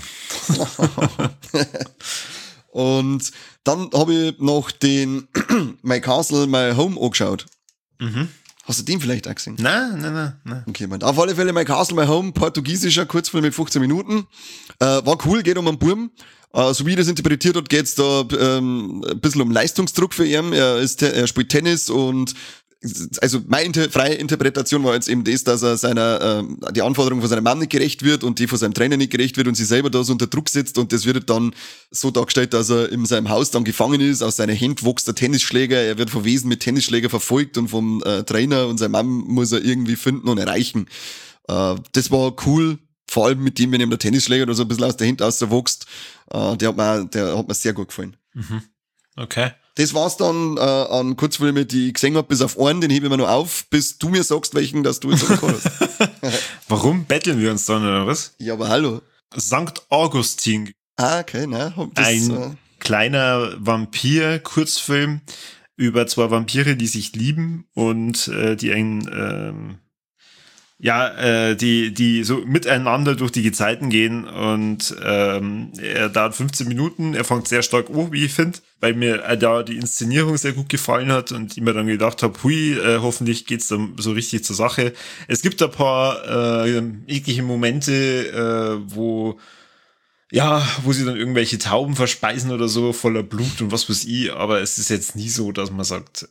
Und dann habe ich noch den My Castle, My Home angeschaut. Mhm. Hast du den vielleicht auch gesehen? Nein. Okay, auf alle Fälle My Castle, My Home, portugiesischer Kurzfilm mit 15 Minuten. War cool, geht um einen Burm. So wie ich das interpretiert hat, geht's da ein bisschen um Leistungsdruck für ihn. Er spielt Tennis und also meine freie Interpretation war jetzt eben das, dass er die Anforderungen von seinem Mann nicht gerecht wird und die von seinem Trainer nicht gerecht wird und sie selber da so unter Druck sitzt und das wird dann so dargestellt, dass er in seinem Haus dann gefangen ist, aus seiner Hand wächst der Tennisschläger, er wird von Wesen mit Tennisschläger verfolgt und vom Trainer und sein Mann muss er irgendwie finden und erreichen. Das war cool, vor allem mit dem, wenn ihm der Tennisschläger da so ein bisschen aus der Hand rauswächst, der hat mir sehr gut gefallen. Mhm. Okay. Das war's dann an Kurzfilmen, die ich gesehen hab, bis auf einen, den hebe ich mir noch auf, bis du mir sagst, welchen, dass du jetzt hast. Warum betteln wir uns dann, oder was? Ja, aber hallo. St. Augustin. Okay, Ein kleiner Vampir-Kurzfilm über zwei Vampire, die sich lieben und die so miteinander durch die Gezeiten gehen und er dauert 15 Minuten, er fängt sehr stark an, wie ich finde, weil mir da die Inszenierung sehr gut gefallen hat und ich mir dann gedacht habe, hoffentlich geht's dann so richtig zur Sache. Es gibt ein paar eklige Momente, wo sie dann irgendwelche Tauben verspeisen oder so, voller Blut und was weiß ich, aber es ist jetzt nie so, dass man sagt,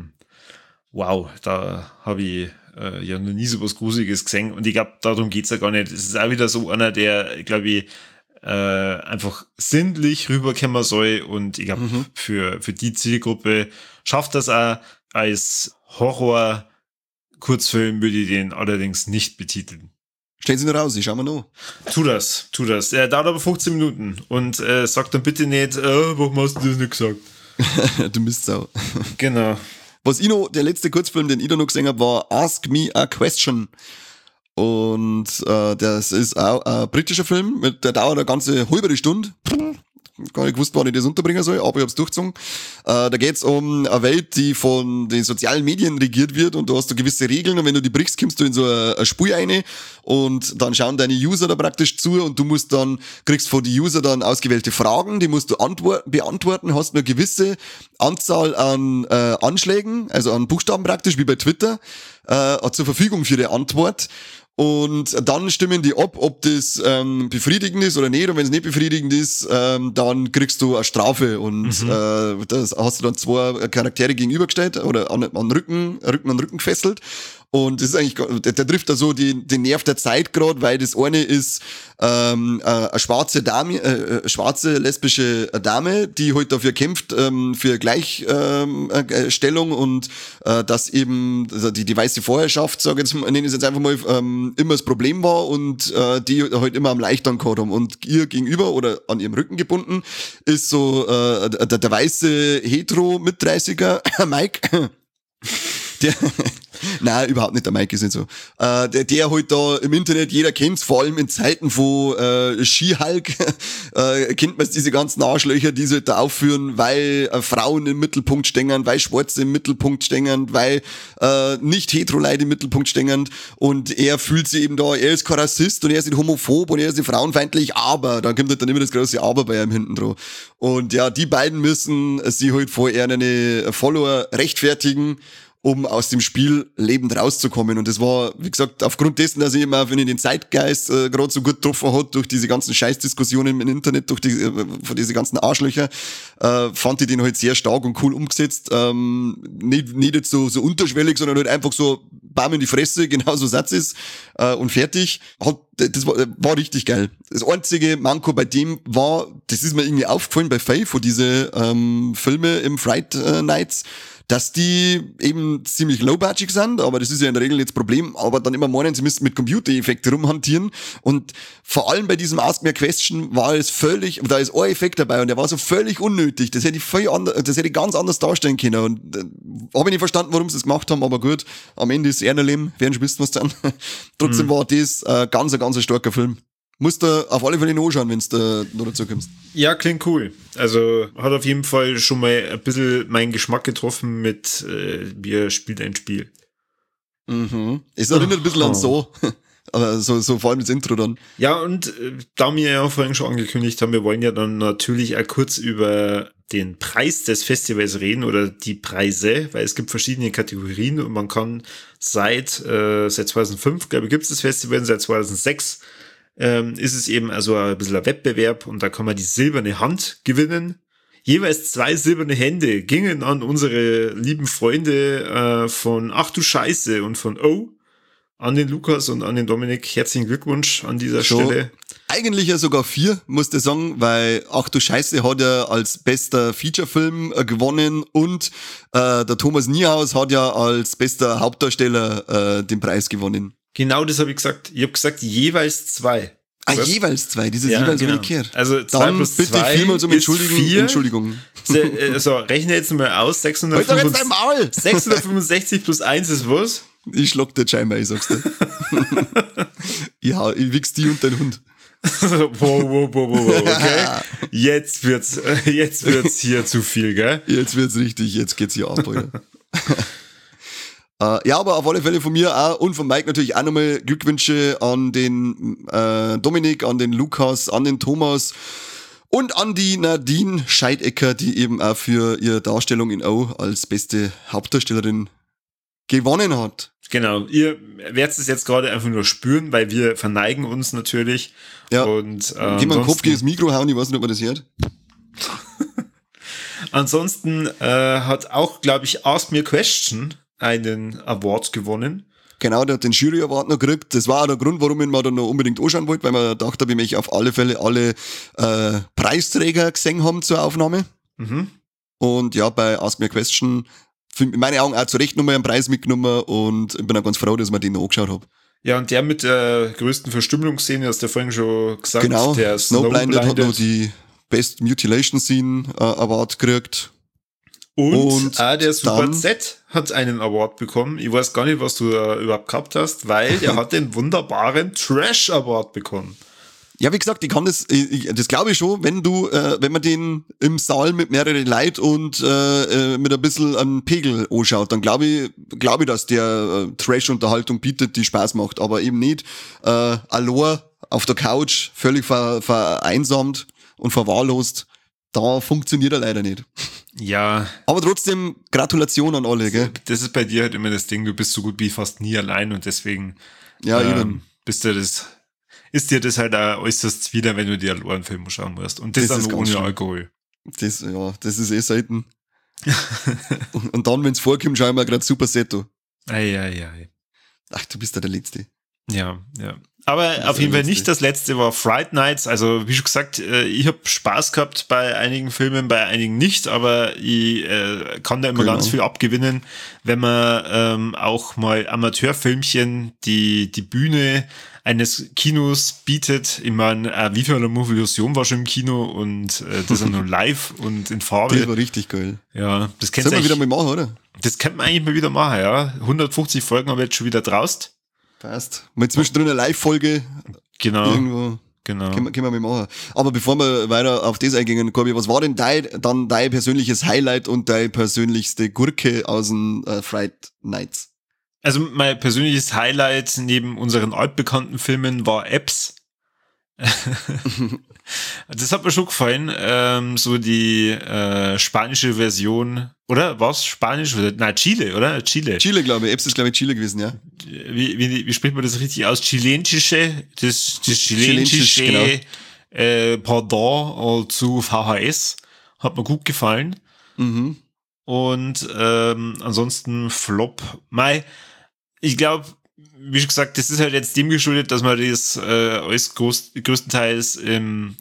wow, da habe ich noch nie so was Gruseliges gesehen. Und ich glaube, darum geht's ja gar nicht. Es ist auch wieder so einer, der, glaube ich, einfach sinnlich rüberkommen soll. Und ich glaube, für die Zielgruppe schafft das auch. Als Horror-Kurzfilm würde ich den allerdings nicht betiteln. Stellen Sie nur raus, ich schau mal noch. Tu das. Er dauert aber 15 Minuten. Und sag dann bitte nicht, warum hast du das nicht gesagt? Du Mistsau. Genau. Was ich noch, der letzte Kurzfilm, den ich da noch gesehen habe, war Ask Me a Question. Und das ist auch ein britischer Film, der dauert eine ganze halbe Stunde. Gar nicht gewusst, wann ich das unterbringen soll, aber ich hab's durchgezogen. Da geht's um eine Welt, die von den sozialen Medien regiert wird und du hast da gewisse Regeln und wenn du die brichst, kommst du in so eine Spur rein und dann schauen deine User da praktisch zu und du kriegst von den User dann ausgewählte Fragen, die musst du beantworten, hast eine gewisse Anzahl an Anschlägen, also an Buchstaben praktisch, wie bei Twitter, zur Verfügung für die Antwort. Und dann stimmen die ab, ob das befriedigend ist oder nicht. Und wenn es nicht befriedigend ist, dann kriegst du eine Strafe. Und das hast du dann zwei Charaktere gegenübergestellt oder an Rücken gefesselt. Und das ist eigentlich, der trifft da so den Nerv der Zeit gerade, weil das eine ist eine schwarze lesbische Dame, die halt dafür kämpft, für Gleichstellung und dass eben die weiße Vorherrschaft, sage ich jetzt, nenne ich es jetzt einfach mal, immer das Problem war und die halt immer am Leichtern gehabt haben. Und ihr gegenüber oder an ihrem Rücken gebunden ist so der weiße Hetero-Mit-30er Mike, Nein, überhaupt nicht, der Mike ist nicht so. Der halt da im Internet, jeder kennt's, vor allem in Zeiten von She-Hulk, kennt man diese ganzen Arschlöcher, die sie halt da aufführen, weil Frauen im Mittelpunkt stehen, weil Schwarze im Mittelpunkt stehen, weil nicht Hetero-Leute im Mittelpunkt stehen und er fühlt sich eben da, er ist kein Rassist und er ist nicht homophob und er ist nicht frauenfeindlich, aber, da kommt halt dann immer das große Aber bei ihm hinten drauf. Und ja, die beiden müssen sie halt vor ihren Follower rechtfertigen. um aus dem Spiel lebend rauszukommen. Und das war, wie gesagt, aufgrund dessen, dass ich immer, wenn ich den Zeitgeist gerade so gut getroffen hat, durch diese ganzen Scheißdiskussionen im Internet, durch von diese ganzen Arschlöcher, fand ich den halt sehr stark und cool umgesetzt. Nicht jetzt so unterschwellig, sondern halt einfach so bam in die Fresse, genau so Satz ist und fertig. Das war richtig geil. Das einzige Manko bei dem war, das ist mir irgendwie aufgefallen bei Faye von diese Filme im Fright Nights, dass die eben ziemlich low-budget sind, aber das ist ja in der Regel jetzt Problem, aber dann immer meinen, sie müssten mit Computereffekte rumhantieren und vor allem bei diesem Ask Me a Question war es völlig, da ist ein Effekt dabei und der war so völlig unnötig, das hätte ich ganz anders darstellen können und habe ich nicht verstanden, warum sie das gemacht haben, aber gut, am Ende ist Ernerleben, werden schon wissen, was dann. Trotzdem war das ganz starker Film. Musst du auf alle Fälle noch anschauen, wenn du noch dazu kommst. Ja, klingt cool. Also hat auf jeden Fall schon mal ein bisschen meinen Geschmack getroffen mit wie er spielt ein Spiel. Mhm. Es erinnert ein bisschen an so. Aber so vor allem das Intro dann. Ja, und da wir ja vorhin schon angekündigt haben, wir wollen ja dann natürlich auch kurz über den Preis des Festivals reden oder die Preise, weil es gibt verschiedene Kategorien und man kann seit 2005, glaube ich, gibt es das Festival, seit 2006 ist es eben also ein bisschen ein Wettbewerb und da kann man die silberne Hand gewinnen. Jeweils 2 silberne Hände gingen an unsere lieben Freunde von Ach du Scheiße und von an den Lukas und an den Dominik. Herzlichen Glückwunsch an dieser Stelle. Eigentlich ja sogar 4, musst du sagen, weil Ach du Scheiße hat ja als bester Featurefilm gewonnen und der Thomas Niehaus hat ja als bester Hauptdarsteller den Preis gewonnen. Genau das habe ich gesagt. Ich habe gesagt, jeweils 2. Jeweils 2, dieses jeweils genau. umgekehrt. Also 2 dann plus bitte 2 vielmals um Entschuldigung. Also rechne jetzt mal aus, 665 plus 1 ist was? Ich schlag dir scheinbar, ich sag's dir. Ja, ich wichs die und dein Hund. wow, okay. Jetzt wird's hier zu viel, gell? Jetzt wird's richtig, jetzt geht's hier ab, Alter. Ja, aber auf alle Fälle von mir auch und von Mike natürlich auch nochmal Glückwünsche an den Dominik, an den Lukas, an den Thomas und an die Nadine Scheidecker, die eben auch für ihre Darstellung in O als beste Hauptdarstellerin gewonnen hat. Genau, ihr werdet es jetzt gerade einfach nur spüren, weil wir verneigen uns natürlich. Ja, und geh mal den Kopf gegen das Mikro hauen, ich weiß nicht, ob man das hört. Ansonsten hat auch, glaube ich, Ask Me a Question einen Award gewonnen. Genau, der hat den Jury Award noch gekriegt. Das war auch der Grund, warum ich mir dann noch unbedingt anschauen wollte, weil man gedacht habe, ich möchte auf alle Fälle alle Preisträger gesehen haben zur Aufnahme. Mhm. Und ja, bei Ask Me a Question, in meinen Augen auch zu Recht nochmal einen Preis mitgenommen und ich bin auch ganz froh, dass ich mir den noch angeschaut habe. Ja, und der mit der größten Verstümmelungsszene, hast du ja vorhin schon gesagt. Genau, der Snowblinded hat noch die Best Mutilation Scene Award gekriegt. Und der Super Z hat einen Award bekommen. Ich weiß gar nicht, was du da überhaupt gehabt hast, weil der hat den wunderbaren Trash Award bekommen. Ja, wie gesagt, ich kann das glaube ich schon, wenn man den im Saal mit mehreren Leuten und mit ein bisschen an Pegel anschaut, dann glaube ich, dass der Trash-Unterhaltung bietet, die Spaß macht, aber eben nicht allein auf der Couch, völlig vereinsamt und verwahrlost. Da funktioniert er leider nicht. Ja. Aber trotzdem, Gratulation an alle, gell? Das ist bei dir halt immer das Ding, du bist so gut wie fast nie allein und deswegen ist dir das halt auch äußerst zuwider, wenn du dir einen Film schauen musst. Und das dann ohne Alkohol. Das ist selten. und dann, wenn es vorkommt, schauen wir gerade Super Setto. Ei. Ach, du bist ja der Letzte. Ja. Aber auf jeden Fall nicht das letzte war Fright Nights. Also wie schon gesagt, ich habe Spaß gehabt bei einigen Filmen, bei einigen nicht, aber ich kann da immer ganz viel abgewinnen, wenn man auch mal Amateurfilmchen die Bühne eines Kinos bietet. Ich meine, wie viel Illusion war schon im Kino und das ist nur live und in Farbe. Das war richtig geil. Ja, das Sollen wir wieder mal machen, oder? Das könnte man eigentlich mal wieder machen, ja. 150 Folgen haben wir jetzt schon wieder draust. Passt. Mal zwischendrin eine Live-Folge. Genau. Irgendwo. Genau. Können wir mal machen. Aber bevor wir weiter auf das eingehen, Corby, was war denn dein persönliches Highlight und deine persönlichste Gurke aus den Fright Nights? Also mein persönliches Highlight neben unseren altbekannten Filmen war Epps. Das hat mir schon gefallen, so die spanische Version, oder? Was? Spanisch? Nein, Chile, oder? Chile. Chile, glaube ich. Apps ist, glaube ich, Chile gewesen, ja. Wie spricht man das richtig aus? Chilensische, das Chilensisch, chilensische Pendant zu VHS. Hat mir gut gefallen. Mhm. Und ansonsten Flop. Ich glaube, wie schon gesagt, das ist halt jetzt dem geschuldet, dass wir das alles größtenteils im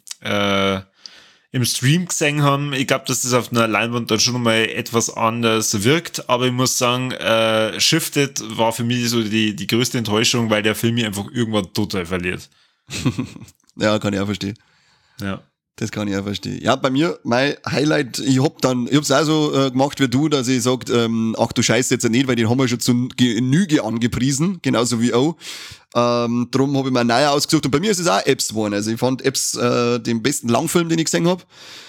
Stream gesehen haben. Ich glaube, dass das auf einer Leinwand dann schon mal etwas anders wirkt, aber ich muss sagen, Shifted war für mich so die größte Enttäuschung, weil der Film mich einfach irgendwann total verliert. Ja, kann ich auch verstehen. Ja. Das kann ich auch verstehen. Ja, bei mir, mein Highlight, ich hab's auch so gemacht wie du, dass ich sag, ach du Scheiße jetzt nicht, weil den haben wir schon zu Genüge angepriesen, genauso wie auch. Drum habe ich mir einen neuen ausgesucht und bei mir ist es auch Epps geworden. Also ich fand Epps den besten Langfilm, den ich gesehen habe.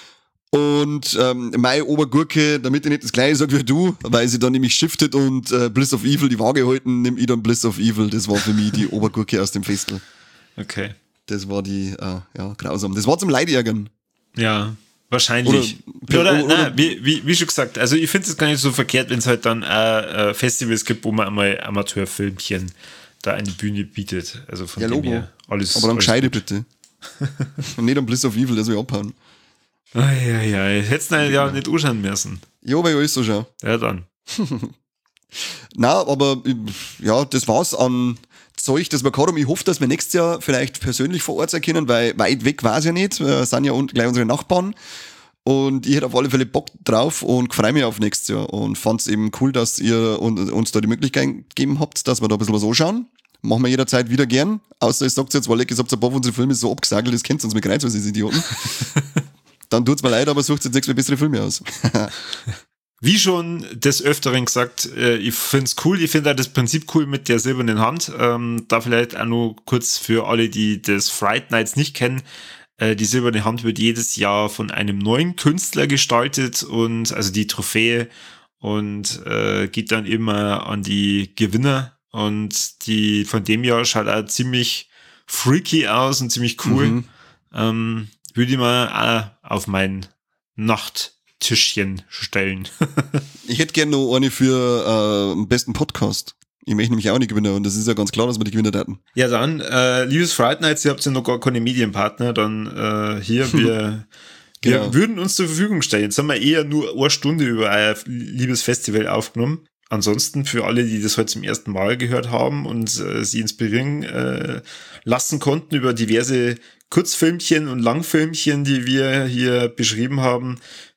Und meine Obergurke, damit ich nicht das gleiche sage wie du, weil sie dann nämlich shiftet und Bliss of Evil die Waage halten, nehme ich dann Bliss of Evil. Das war für mich die Obergurke aus dem Festel. Okay. Das war die, grausam. Das war zum Leidärgern. Ja, wahrscheinlich. Oder wie schon gesagt, also ich finde es gar nicht so verkehrt, wenn es halt dann Festivals gibt, wo man einmal Amateurfilmchen da eine Bühne bietet. Also von dem her alles. Aber dann alles gescheide gut. bitte. Und nicht am Bliss of Evil, das will ich abhauen. Hättest du ja nicht anschauen müssen. Ja, weil ich alles so schau. Ja, dann. Na, aber ja, das war's an Zeug, das wir gehabt haben. Ich hoffe, dass wir nächstes Jahr vielleicht persönlich vor Ort sein können, weil weit weg war es ja nicht. Wir sind ja gleich unsere Nachbarn. Und ich hätte auf alle Fälle Bock drauf und freue mich auf nächstes Jahr. Und fand es eben cool, dass ihr uns da die Möglichkeit gegeben habt, dass wir da ein bisschen was anschauen. Machen wir jederzeit wieder gern. Außer ihr sagt jetzt, weil ihr gesagt habt, ein paar von unseren Filmen ist so abgesagelt, das kennt ihr uns mit Kreuz, was ist Idioten. Dann tut's mir leid, aber sucht jetzt nächstes Mal bessere Filme aus. Wie schon des Öfteren gesagt, ich find's cool, ich finde auch das Prinzip cool mit der silbernen Hand. Da vielleicht auch nur kurz für alle, die das Fright Nights nicht kennen. Die silberne Hand wird jedes Jahr von einem neuen Künstler gestaltet und also die Trophäe und geht dann immer an die Gewinner und die von dem Jahr schaut auch ziemlich freaky aus und ziemlich cool. Würde ich mal auch auf mein Nachttischchen stellen. Ich hätte gerne noch eine für den besten Podcast. Ich möchte nämlich auch nicht gewinnen und das ist ja ganz klar, dass wir die Gewinner hatten. Ja dann, liebes Fright Nights, ihr habt ja noch gar keine Medienpartner, dann hier, wir würden uns zur Verfügung stellen. Jetzt haben wir eher nur eine Stunde über ein liebes Festival aufgenommen. Ansonsten für alle, die das heute zum ersten Mal gehört haben und sie inspirieren lassen konnten über diverse Kurzfilmchen und Langfilmchen, die wir hier beschrieben haben,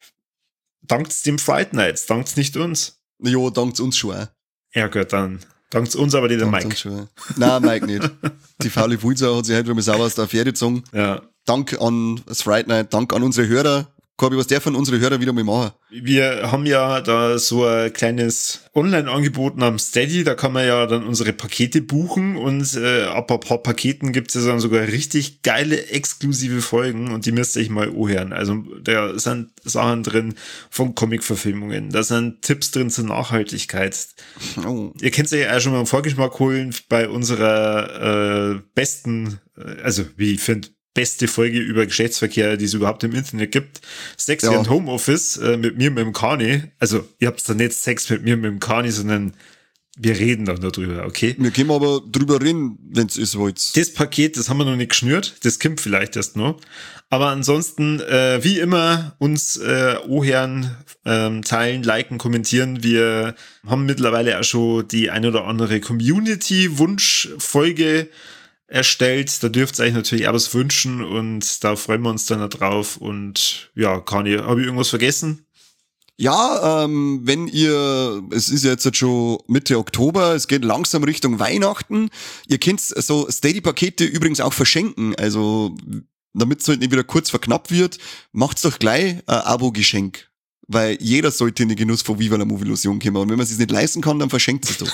dankt's dem Fright Nights, dankt's nicht uns. Jo, dankt's uns schon auch. Ja gut, dann dankt's uns, aber nicht der Mike. Nein, Mike nicht. Die faule Wulzer hat sich heute wieder sauber aus der Affäre gezogen. Ja. Dank an das Fright Night, Dank an unsere Hörer. Corby, was darf unsere Hörer wieder mal machen? Wir haben ja da so ein kleines Online-Angebot namens Steady, da kann man ja dann unsere Pakete buchen und ab ein paar Paketen gibt es ja dann sogar richtig geile, exklusive Folgen und die müsst ihr euch mal anhören. Also da sind Sachen drin von Comic-Verfilmungen, da sind Tipps drin zur Nachhaltigkeit. Oh. Ihr könnt euch ja auch schon mal einen Vorgeschmack holen bei unserer besten, also wie ich finde, beste Folge über Geschlechtsverkehr, die es überhaupt im Internet gibt. Sex und Homeoffice mit mir, mit dem Kani. Also, ihr habt dann nicht Sex mit mir, mit dem Kani, sondern wir reden dann darüber, okay? Wir können aber drüber reden, wenn's ist wollt. Das Paket, das haben wir noch nicht geschnürt. Das kommt vielleicht erst noch. Aber ansonsten, wie immer, uns anhören, teilen, liken, kommentieren. Wir haben mittlerweile auch schon die ein oder andere Community-Wunschfolge erstellt. Da dürft ihr euch natürlich auch was wünschen und da freuen wir uns dann drauf. Und ja, habe ich irgendwas vergessen? Ja, wenn ihr, es ist ja jetzt schon Mitte Oktober, es geht langsam Richtung Weihnachten. Ihr könnt so Steady-Pakete übrigens auch verschenken. Also, damit es halt nicht wieder kurz verknappt wird, macht's doch gleich ein Abo-Geschenk. Weil jeder sollte in den Genuss von Viva la Movilusion kommen. Und wenn man es sich nicht leisten kann, dann verschenkt es doch.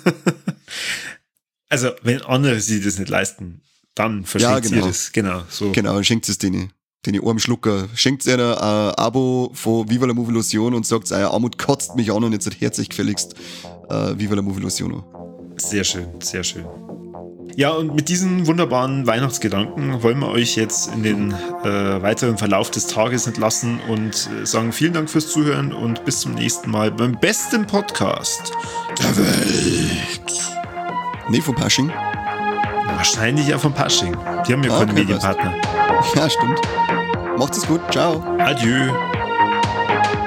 Also, wenn andere sich das nicht leisten, dann verschenkt ihr das. Genau, so. Genau, schenkt es denen armen Schlucker. Schenkt einer ein Abo von Viva la Movilusion und sagt, euer Armut kotzt mich an und jetzt herzlich gefälligst Viva la Movilusion. Sehr schön, sehr schön. Ja, und mit diesen wunderbaren Weihnachtsgedanken wollen wir euch jetzt in den weiteren Verlauf des Tages entlassen und sagen vielen Dank fürs Zuhören und bis zum nächsten Mal beim besten Podcast der Welt. Nee, von Pasching. Wahrscheinlich ja von Pasching. Die haben ja keinen Medienpartner. Ja, stimmt. Macht's es gut. Ciao. Adieu.